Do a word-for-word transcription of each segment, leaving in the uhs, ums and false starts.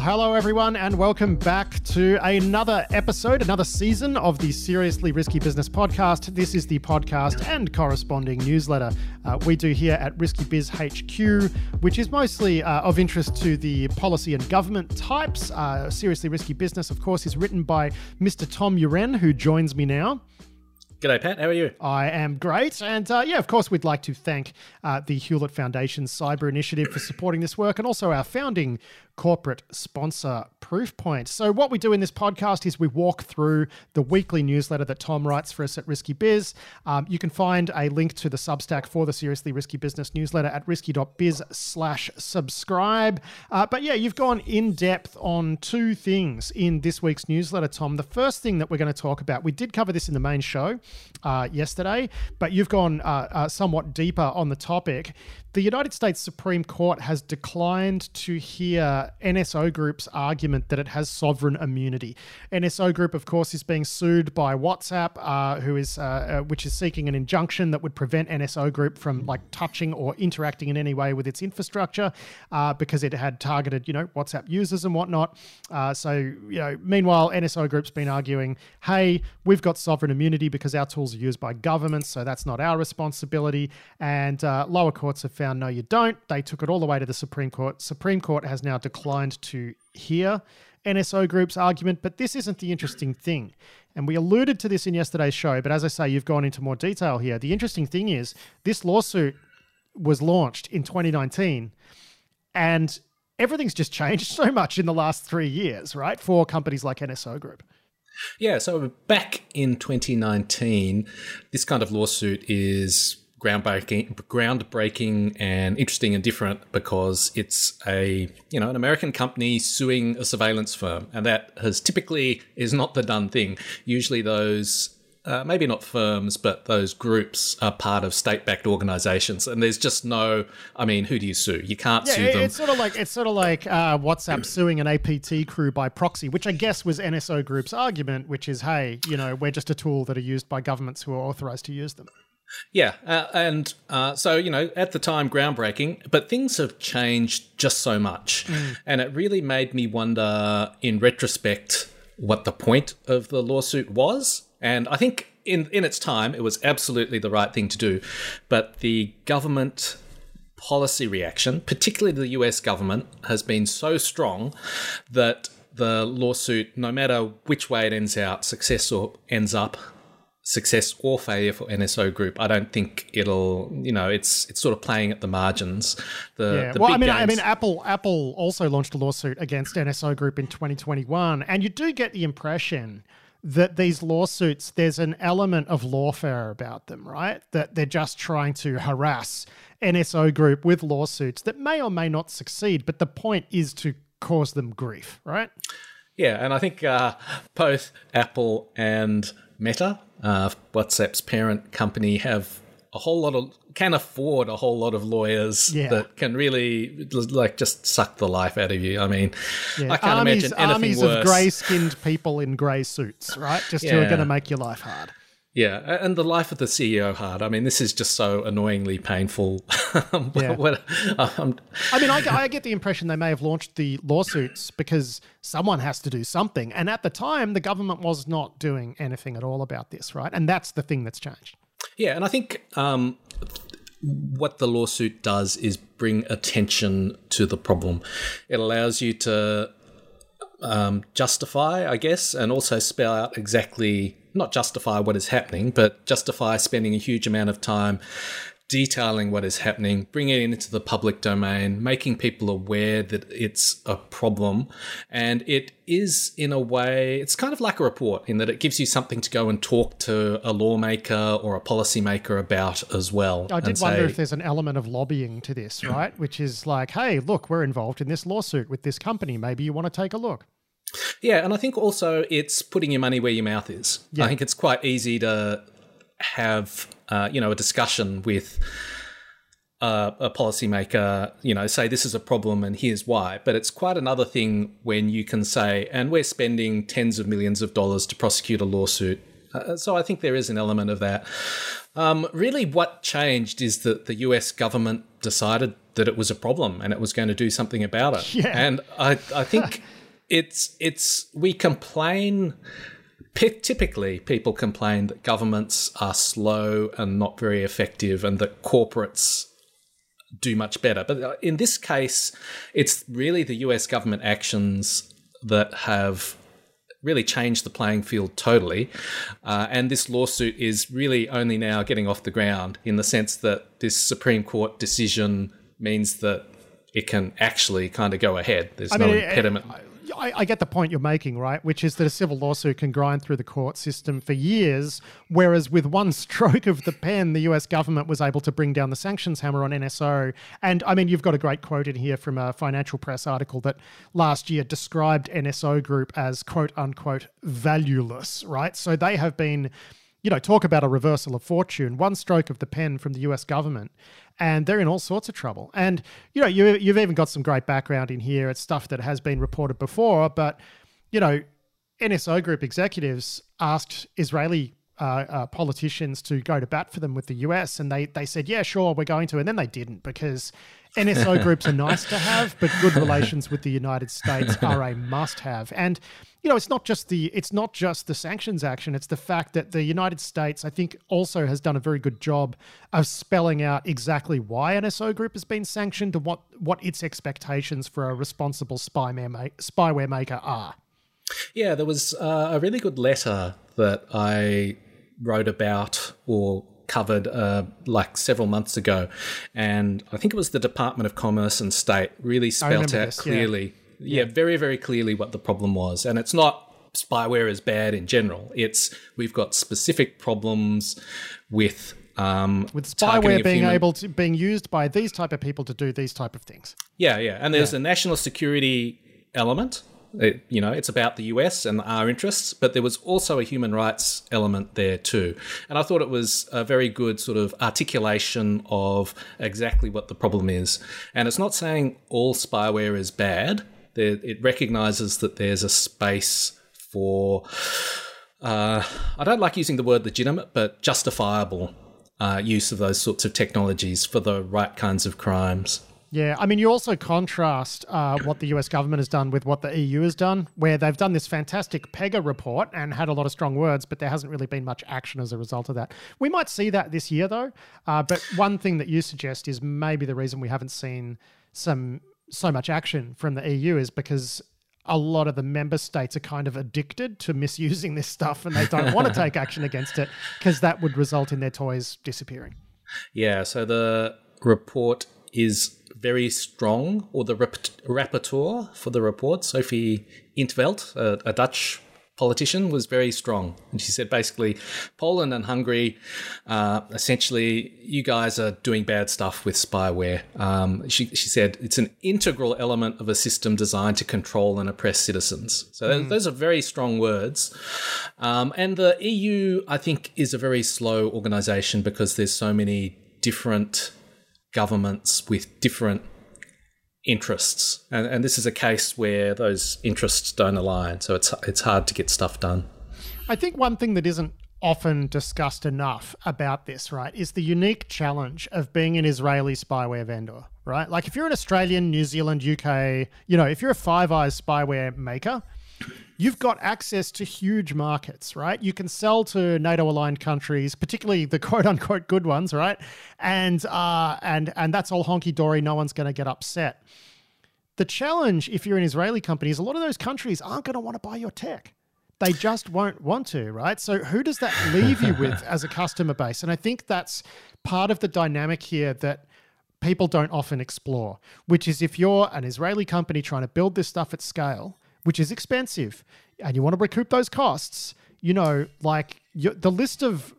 hello everyone, and welcome back to another episode, another season of the Seriously Risky Business podcast. This is the podcast and corresponding newsletter uh, we do here at Risky Biz H Q, which is mostly uh, of interest to the policy and government types. Uh, Seriously Risky Business, of course, is written by Mister Tom Uren, who joins me now. G'day, Pat. How are you? I am great. And uh, yeah, of course, we'd like to thank uh, the Hewlett Foundation's Cyber Initiative for supporting this work, and also our founding corporate sponsor, Proofpoint. So what we do in this podcast is we walk through the weekly newsletter that Tom writes for us at Risky Biz. Um, you can find a link to the Substack for the Seriously Risky Business newsletter at risky.biz slash subscribe. Uh, but yeah, you've gone in depth on two things in this week's newsletter, Tom. The first thing that we're going to talk about, we did cover this in the main show uh, yesterday, but you've gone uh, uh, somewhat deeper on the topic. The United States Supreme Court has declined to hear N S O Group's argument that it has sovereign immunity. N S O Group, of course, is being sued by WhatsApp, uh, who is, uh, uh, which is seeking an injunction that would prevent N S O Group from like touching or interacting in any way with its infrastructure, uh, because it had targeted, you know, WhatsApp users and whatnot. Uh, so, you know, meanwhile, N S O Group's been arguing, hey, we've got sovereign immunity because our tools are used by governments, so that's not our responsibility. And uh, lower courts have found, no, you don't. They took it all the way to the Supreme Court. Supreme Court has now declined to hear N S O Group's argument, but this isn't the interesting thing. And we alluded to this in yesterday's show, but as I say, you've gone into more detail here. The interesting thing is this lawsuit was launched in twenty nineteen, and everything's just changed so much in the last three years, right, for companies like N S O Group. Yeah, so back in twenty nineteen, this kind of lawsuit is groundbreaking, groundbreaking and interesting and different because it's a, you know, an American company suing a surveillance firm, and that has typically is not the done thing. Usually those Uh, maybe not firms, but those groups are part of state-backed organizations, and there's just no. I mean, who do you sue? You can't yeah, sue it, them. It's sort of like it's sort of like uh, WhatsApp suing an A P T crew by proxy, which I guess was N S O Group's argument, which is, hey, you know, we're just a tool that are used by governments who are authorized to use them. Yeah, uh, and uh, so, you know, at the time, groundbreaking, but things have changed just so much, mm. and it really made me wonder, in retrospect, what the point of the lawsuit was. And I think in, in its time, it was absolutely the right thing to do. But the government policy reaction, particularly the U S government, has been so strong that the lawsuit, no matter which way it ends out, success or ends up, success or failure for N S O Group, I don't think it'll, you know, it's it's sort of playing at the margins. The, yeah. the well, big I mean, games- I mean, Apple Apple also launched a lawsuit against N S O Group in twenty twenty-one, and you do get the impression that these lawsuits, there's an element of lawfare about them, right? That they're just trying to harass N S O Group with lawsuits that may or may not succeed, but the point is to cause them grief, right? Yeah, and I think uh, both Apple and Meta, uh, WhatsApp's parent company, have a whole lot of, can afford a whole lot of lawyers yeah. that can really like just suck the life out of you. I mean, yeah. I can't armies, imagine anything armies worse. Armies of grey-skinned people in grey suits, right? Just yeah. who are going to make your life hard. Yeah, and the life of the C E O hard. I mean, this is just so annoyingly painful. yeah. what, um, I mean, I, I get the impression they may have launched the lawsuits because someone has to do something. And at the time, the government was not doing anything at all about this, right? And that's the thing that's changed. Yeah, and I think um, what the lawsuit does is bring attention to the problem. It allows you to um, justify, I guess, and also spell out exactly, not justify what is happening, but justify spending a huge amount of time detailing what is happening, bringing it into the public domain, making people aware that it's a problem. And it is, in a way, it's kind of like a report in that it gives you something to go and talk to a lawmaker or a policymaker about as well. I did wonder say, if there's an element of lobbying to this, right? Which is like, hey, look, we're involved in this lawsuit with this company. Maybe you want to take a look. Yeah, and I think also it's putting your money where your mouth is. Yeah. I think it's quite easy to have, uh, you know, a discussion with uh, a policymaker, you know, say this is a problem and here's why. But it's quite another thing when you can say, and we're spending tens of millions of dollars to prosecute a lawsuit Uh, so I think there is an element of that. Um, really, what changed is that the U S government decided that it was a problem and it was going to do something about it. Yeah. And I, I think it's it's we complain. Typically, people complain that governments are slow and not very effective, and that corporates do much better. But in this case, it's really the U S government actions that have really changed the playing field totally. Uh, and this lawsuit is really only now getting off the ground, in the sense that this Supreme Court decision means that it can actually kind of go ahead. There's I no mean, impediment. I, I get the point you're making, right? Which is that a civil lawsuit can grind through the court system for years, whereas with one stroke of the pen, the U S government was able to bring down the sanctions hammer on N S O. And I mean, you've got a great quote in here from a Financial Press article that last year described N S O Group as quote unquote valueless, right? So they have been, you know, talk about a reversal of fortune, one stroke of the pen from the U S government, and they're in all sorts of trouble. And, you know, you, you've even got some great background in here. It's stuff that has been reported before, but, you know, N S O Group executives asked Israeli uh, uh, politicians to go to bat for them with the U S, and they they said, yeah, sure, we're going to, and then they didn't, because N S O groups are nice to have, but good relations with the United States are a must-have. And you know, it's not just the it's not just the sanctions action. It's the fact that the United States, I think, also has done a very good job of spelling out exactly why N S O Group has been sanctioned and what what its expectations for a responsible spyware ma- spyware maker are. Yeah, there was uh, a really good letter that I wrote about or covered uh, like several months ago, and I think it was the Department of Commerce and State really spelt out this, clearly, yeah. yeah, very, very clearly what the problem was. And it's not spyware is bad in general. It's we've got specific problems with um, with spyware being human- able to being used by these type of people to do these type of things. Yeah, yeah, and there's yeah. a national security element. It, you know, it's about the U S and our interests, but there was also a human rights element there too. And I thought it was a very good sort of articulation of exactly what the problem is. And it's not saying all spyware is bad. There, it recognises that there's a space for, uh, I don't like using the word legitimate, but justifiable uh, use of those sorts of technologies for the right kinds of crimes. Yeah, I mean, you also contrast uh, what the U S government has done with what the E U has done, where they've done this fantastic PEGA report and had a lot of strong words, but there hasn't really been much action as a result of that. We might see that this year, though. Uh, but one thing that you suggest is maybe the reason we haven't seen some so much action from the E U is because a lot of the member states are kind of addicted to misusing this stuff, and they don't want to take action against it because that would result in their toys disappearing. Yeah, so the report is very strong, or the rapporteur for the report, Sophie in 't Veld, a, a Dutch politician, was very strong. And she said basically, Poland and Hungary, uh, essentially, you guys are doing bad stuff with spyware. Um, she, she said it's an integral element of a system designed to control and oppress citizens. So mm. those are very strong words. Um, and the E U, I think, is a very slow organisation because there's so many different governments with different interests, and, and this is a case where those interests don't align, so it's it's hard to get stuff done. I think one thing that isn't often discussed enough about this, right, is the unique challenge of being an Israeli spyware vendor, right? Like if you're an Australian, New Zealand, U K, you know, if you're a Five Eyes spyware maker, you've got access to huge markets, right? You can sell to NATO-aligned countries, particularly the quote-unquote good ones, right? And uh, and and that's all honky-dory. No one's going to get upset. The challenge, if you're an Israeli company, is a lot of those countries aren't going to want to buy your tech. They just won't want to, right? So who does that leave you with as a customer base? And I think that's part of the dynamic here that people don't often explore, which is if you're an Israeli company trying to build this stuff at scale, which is expensive, and you want to recoup those costs, you know, like you, the list of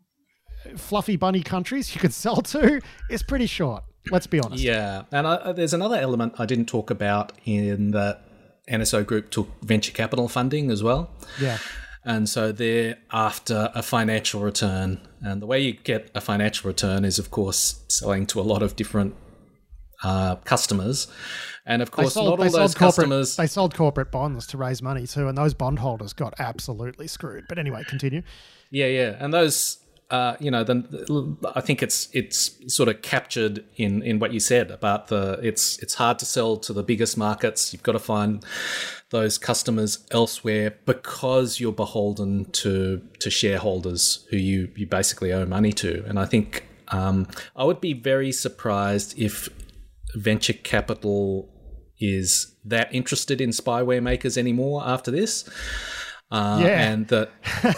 fluffy bunny countries you could sell to is pretty short. Let's be honest. Yeah, and I, there's another element I didn't talk about in that N S O Group took venture capital funding as well. Yeah. And so they're after a financial return. And the way you get a financial return is, of course, selling to a lot of different uh, customers. And of They course, sold, not all they those sold corporate, customers. they sold corporate bonds to raise money too, and those bondholders got absolutely screwed. But anyway, continue. Yeah, yeah, and those, uh, you know, then I think it's it's sort of captured in, in what you said about the it's it's hard to sell to the biggest markets. You've got to find those customers elsewhere because you're beholden to to shareholders who you you basically owe money to. And I think um, I would be very surprised if venture capital is that interested in spyware makers anymore after this. Uh, Yeah. and that.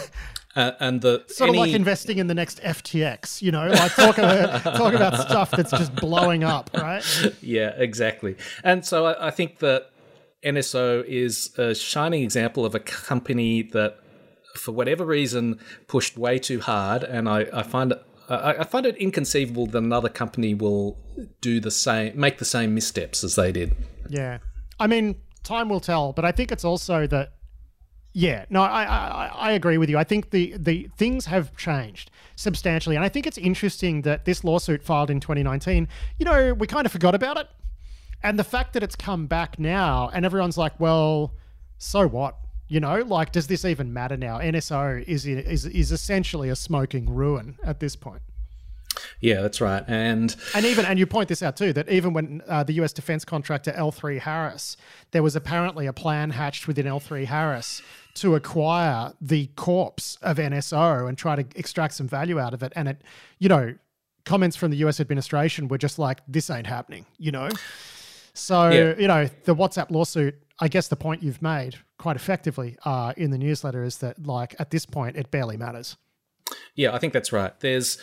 Uh, and the Sort any, of like investing in the next F T X, you know, like talk about talk about stuff that's just blowing up, right? Yeah, exactly. And so I, I think that N S O is a shining example of a company that, for whatever reason, pushed way too hard. And I, I find it, I, I find it inconceivable that another company will do the same, make the same missteps as they did. Yeah, I mean, time will tell, but I think it's also that. Yeah, no, I, I I agree with you. I think the, the things have changed substantially. And I think it's interesting that this lawsuit filed in twenty nineteen, you know, we kind of forgot about it. And the fact that it's come back now and everyone's like, well, so what? You know, like, does this even matter now? N S O is is is essentially a smoking ruin at this point. Yeah, that's right. And and even and you point this out too, that even when uh, the U S defense contractor L three Harris, there was apparently a plan hatched within L three Harris to acquire the corpse of N S O and try to extract some value out of it. And it, you know, comments from the U S administration were just like, this ain't happening, you know? So, yeah. you know, the WhatsApp lawsuit, I guess the point you've made quite effectively uh, in the newsletter is that, like, at this point, it barely matters. Yeah, I think that's right. There's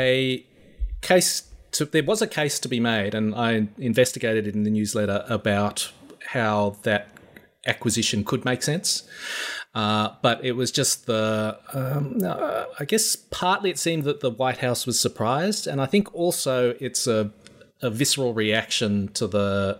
a case to, there was a case to be made, and I investigated it in the newsletter about how that acquisition could make sense. Uh, but it was just the, um, uh, I guess partly it seemed that the White House was surprised. And I think also it's a, a visceral reaction to the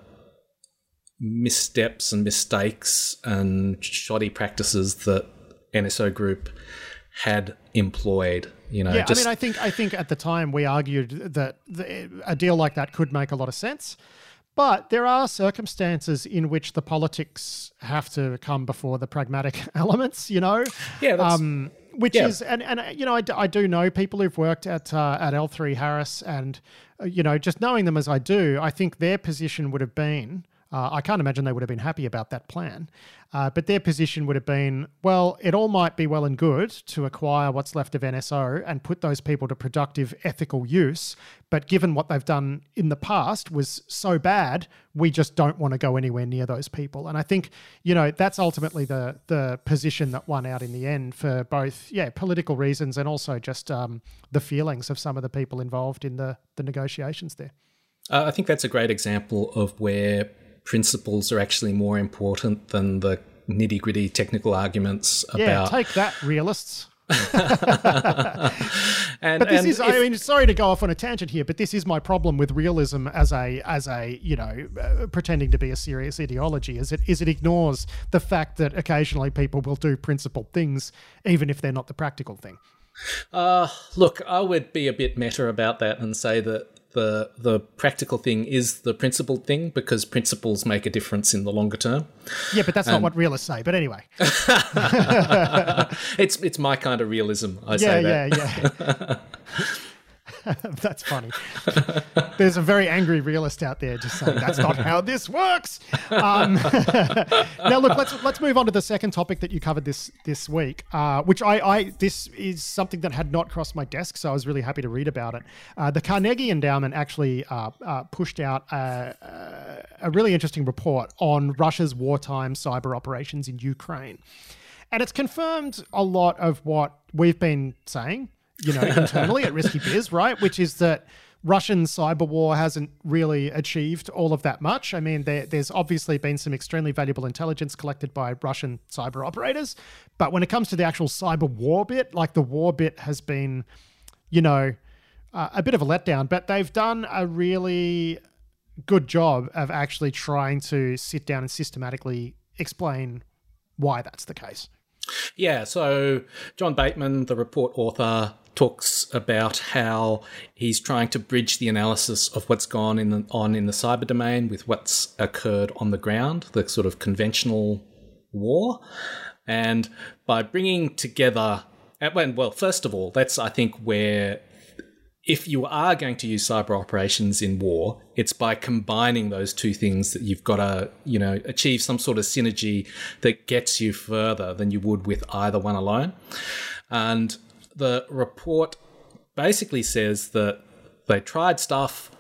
missteps and mistakes and shoddy practices that N S O Group had employed. You know, yeah, just, I mean, I think I think at the time we argued that the, a deal like that could make a lot of sense. But there are circumstances in which the politics have to come before the pragmatic elements, you know? Yeah, that's, um, which yeah. is, and, and you know, I, I do know people who've worked at uh, at L three Harris, and, uh, you know, just knowing them as I do, I think their position would have been, uh, I can't imagine they would have been happy about that plan, uh, but their position would have been, well, it all might be well and good to acquire what's left of N S O and put those people to productive ethical use, but given what they've done in the past was so bad, we just don't want to go anywhere near those people. And I think, you know, that's ultimately the the position that won out in the end for both, yeah, political reasons and also just um, the feelings of some of the people involved in the, the negotiations there. Uh, I think that's a great example of where principles are actually more important than the nitty-gritty technical arguments about... Yeah, take that, realists. and, but this and is, if, I mean, sorry to go off on a tangent here, but this is my problem with realism as a, as a, you know, uh, pretending to be a serious ideology, is it, is it ignores the fact that occasionally people will do principled things, even if they're not the practical thing. Uh, look, I would be a bit meta about that and say that the the practical thing is the principled thing, because principles make a difference in the longer term. Yeah, but that's um, not what realists say. But anyway. it's it's my kind of realism, I yeah, say that. Yeah, yeah, That's funny. There's a very angry realist out there just saying that's not how this works. Um, now, look, let's let's move on to the second topic that you covered this this week, uh, which I, I this is something that had not crossed my desk, so I was really happy to read about it. Uh, the Carnegie Endowment actually uh, uh, pushed out a, a really interesting report on Russia's wartime cyber operations in Ukraine, and it's confirmed a lot of what we've been saying, you know, internally at Risky Biz, right? Which is that Russian cyber war hasn't really achieved all of that much. I mean, there, there's obviously been some extremely valuable intelligence collected by Russian cyber operators. But when it comes to the actual cyber war bit, like the war bit has been, you know, uh, a bit of a letdown. But they've done a really good job of actually trying to sit down and systematically explain why that's the case. Yeah, so John Bateman, the report author, talks about how he's trying to bridge the analysis of what's gone in the, on in the cyber domain with what's occurred on the ground, the sort of conventional war. And by bringing together, well, first of all, that's, I think, where if you are going to use cyber operations in war, it's by combining those two things that you've got to, you know, achieve some sort of synergy that gets you further than you would with either one alone. And the report basically says that they tried stuff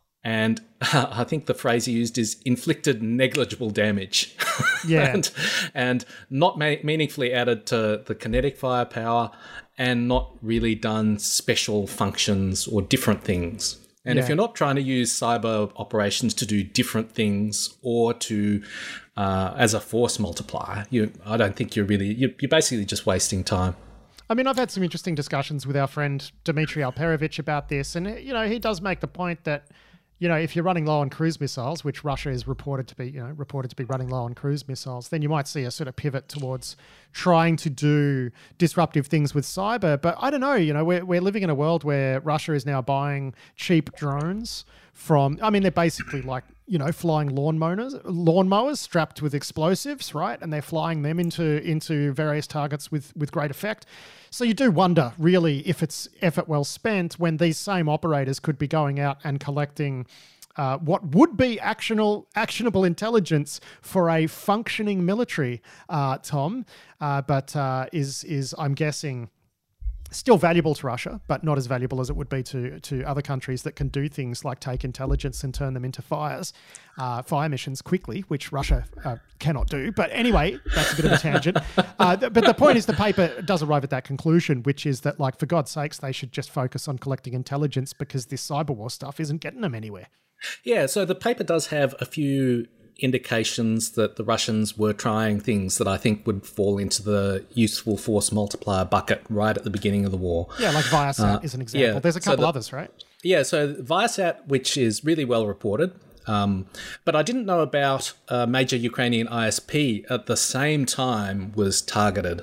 and uh, I think the phrase he used is inflicted negligible damage. Yeah. and, and not ma- meaningfully added to the kinetic firepower and not really done special functions or different things. And yeah. if you're not trying to use cyber operations to do different things or to uh, as a force multiplier, you, I don't think you're really, you're, you're basically just wasting time. I mean, I've had some interesting discussions with our friend Dmitry Alperovich about this. And, you know, he does make the point that, you know, if you're running low on cruise missiles, which Russia is reported to be, you know, reported to be running low on cruise missiles, then you might see a sort of pivot towards trying to do disruptive things with cyber. But I don't know, you know, we're, we're living in a world where Russia is now buying cheap drones from, I mean, they're basically like, you know, flying lawnmowers, lawnmowers strapped with explosives, right? And they're flying them into into various targets with, with great effect. So you do wonder, really, if it's effort well spent when these same operators could be going out and collecting uh, what would be actionable, actionable intelligence for a functioning military, uh, Tom, uh, but uh, is, is, I'm guessing, still valuable to Russia, but not as valuable as it would be to to other countries that can do things like take intelligence and turn them into fires, uh, fire missions quickly, which Russia uh, cannot do. But anyway, that's a bit of a tangent. Uh, th- but the point is the paper does arrive at that conclusion, which is that, like, for God's sakes, they should just focus on collecting intelligence because this cyber war stuff isn't getting them anywhere. Yeah, so the paper does have a few indications that the Russians were trying things that I think would fall into the useful force multiplier bucket right at the beginning of the war. Yeah, like Viasat uh, is an example. Yeah, There's a couple so the, others, right? Yeah, so Viasat, which is really well reported, um, but I didn't know about a major Ukrainian I S P at the same time was targeted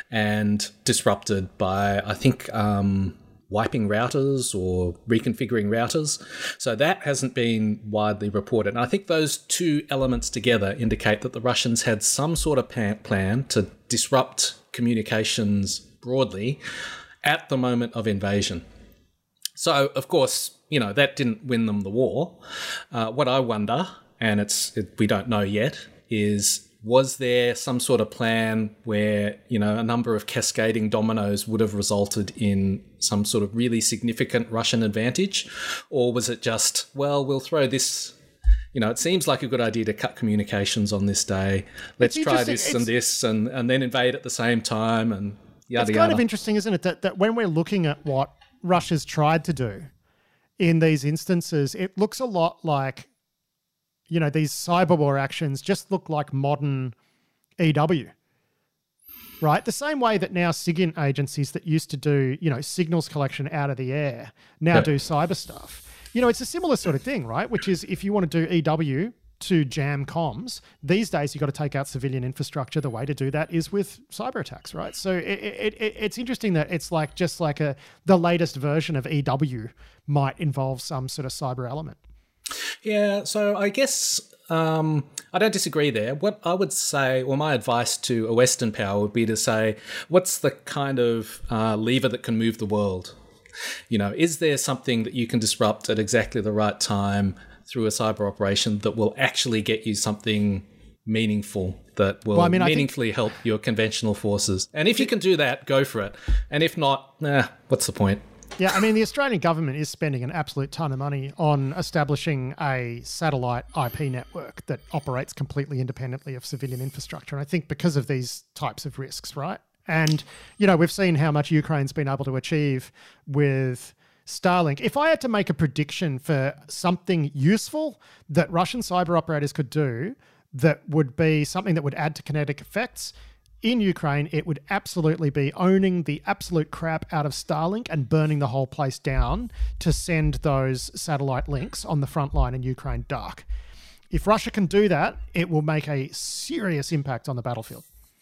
and disrupted by, I think, um, wiping routers or reconfiguring routers. So that hasn't been widely reported. And I think those two elements together indicate that the Russians had some sort of plan to disrupt communications broadly at the moment of invasion. So, of course, you know, that didn't win them the war. Uh, what I wonder, and it's it, we don't know yet, is was there some sort of plan where, you know, a number of cascading dominoes would have resulted in some sort of really significant Russian advantage? Or was it just, well, we'll throw this, you know, it seems like a good idea to cut communications on this day. Let's try this and this and, and then invade at the same time and yada, yada. It's kind of interesting, isn't it, that, that when we're looking at what Russia's tried to do in these instances, it looks a lot like, you know, these cyber war actions just look like modern E W, right? The same way that now SIGINT agencies that used to do, you know, signals collection out of the air now yeah. do cyber stuff. You know, it's a similar sort of thing, right? Which is if you want to do E W to jam comms, these days you've got to take out civilian infrastructure. The way to do that is with cyber attacks, right? So it, it, it, it's interesting that it's like just like a the latest version of E W might involve some sort of cyber element. Yeah, so I guess um, I don't disagree there. What I would say, or my advice to a Western power would be to say, what's the kind of uh, lever that can move the world? You know, is there something that you can disrupt at exactly the right time through a cyber operation that will actually get you something meaningful that will well, I mean, meaningfully think- help your conventional forces? And if you can do that, go for it. And if not, nah, what's the point? Yeah, I mean, the Australian government is spending an absolute ton of money on establishing a satellite I P network that operates completely independently of civilian infrastructure. And I think because of these types of risks, right? And, you know, we've seen how much Ukraine's been able to achieve with Starlink. If I had to make a prediction for something useful that Russian cyber operators could do that would be something that would add to kinetic effects, in Ukraine, it would absolutely be owning the absolute crap out of Starlink and burning the whole place down to send those satellite links on the front line in Ukraine dark. If Russia can do that, it will make a serious impact on the battlefield.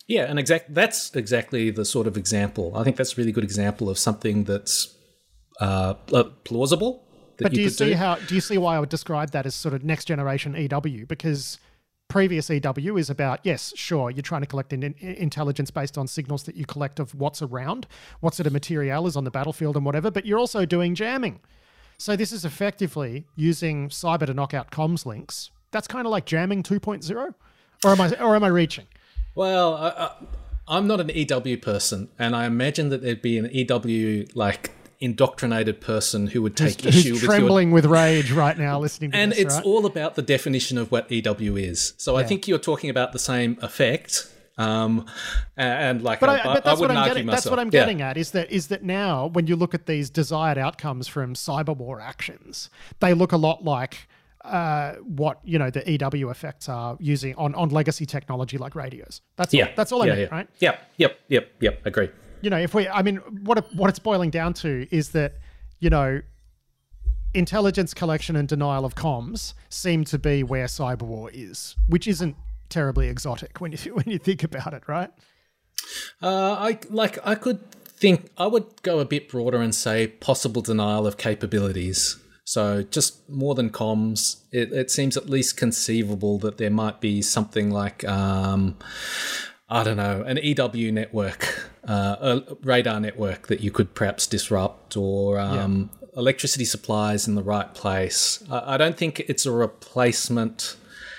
Yeah, and exact that's exactly the sort of example. I think that's a really good example of something that's uh, plausible. That but you do you could see do. how? Do you see why I would describe that as sort of next generation E W? Because previous E W is about, yes, sure, you're trying to collect in, in, intelligence based on signals that you collect of what's around, what sort of material is on the battlefield and whatever, but you're also doing jamming. So this is effectively using cyber to knock out comms links. That's kind of like jamming two point oh? Or am I, or am I reaching? Well, I, I, I'm not an E W person, and I imagine that there'd be an E W, like, indoctrinated person who would take who's, issue who's with trembling your... with rage right now listening to and this, it's right? all about the definition of what E W is. So yeah. I think you're talking about the same effect. Um, and, and like, but, I, I, but that's I what wouldn't I'm argue getting. myself. That's what I'm yeah. getting at. Is that is that now when you look at these desired outcomes from cyber war actions, they look a lot like uh, what you know the E W effects are using on, on legacy technology like radios. That's yeah. all, that's all I yeah, mean, yeah. right? Yep, yep, yep, yep. Agree. You know, if we, I mean, what it, what it's boiling down to is that you know. Intelligence collection and denial of comms seem to be where cyber war is, which isn't terribly exotic when you when you think about it, right? Uh, I like. I could think. I would go a bit broader and say possible denial of capabilities. So just more than comms, it, it seems at least conceivable that there might be something like, um, I don't know, an E W network, uh, a radar network that you could perhaps disrupt, or um, yeah. electricity supplies in the right place. I, I don't think it's a replacement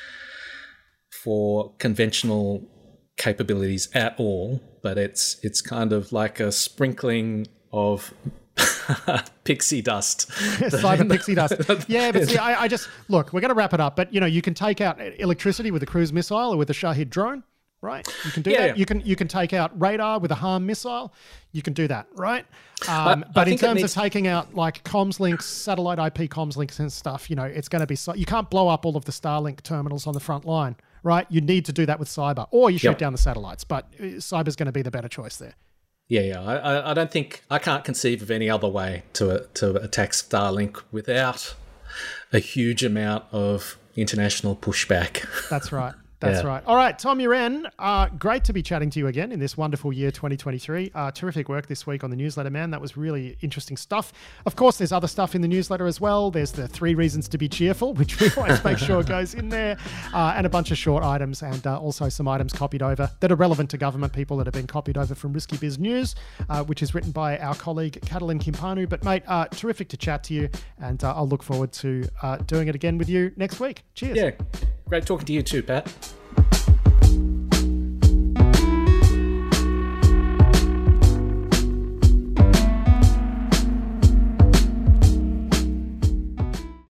for conventional capabilities at all, but it's it's kind of like a sprinkling of pixie dust. Cyber pixie dust. Yeah, but see, I, I just, look, we're going to wrap it up, but, you know, you can take out electricity with a cruise missile or with a Shahid drone, right? You can do yeah, that. Yeah. You can you can take out radar with a HARM missile. You can do that, right? Um, I, but I in terms needs- of taking out like comms links, satellite I P comms links and stuff, you know, it's going to be, so, you can't blow up all of the Starlink terminals on the front line, right? You need to do that with cyber, or you shoot Yep. down the satellites, but cyber's going to be the better choice there. Yeah, yeah. I, I don't think I can't conceive of any other way to to attack Starlink without a huge amount of international pushback. That's right. That's Yeah. right. All right, Tom Uren, uh, great to be chatting to you again in this wonderful year twenty twenty-three. Uh, terrific work this week on the newsletter, man. That was really interesting stuff. Of course, there's other stuff in the newsletter as well. There's the three reasons to be cheerful, which we always make sure goes in there, uh, and a bunch of short items, and uh, also some items copied over that are relevant to government people that have been copied over from Risky Biz News, uh, which is written by our colleague Catalin Kimpanu. But mate, uh, terrific to chat to you, and uh, I'll look forward to uh, doing it again with you next week. Cheers. Yeah, great talking to you too, Pat.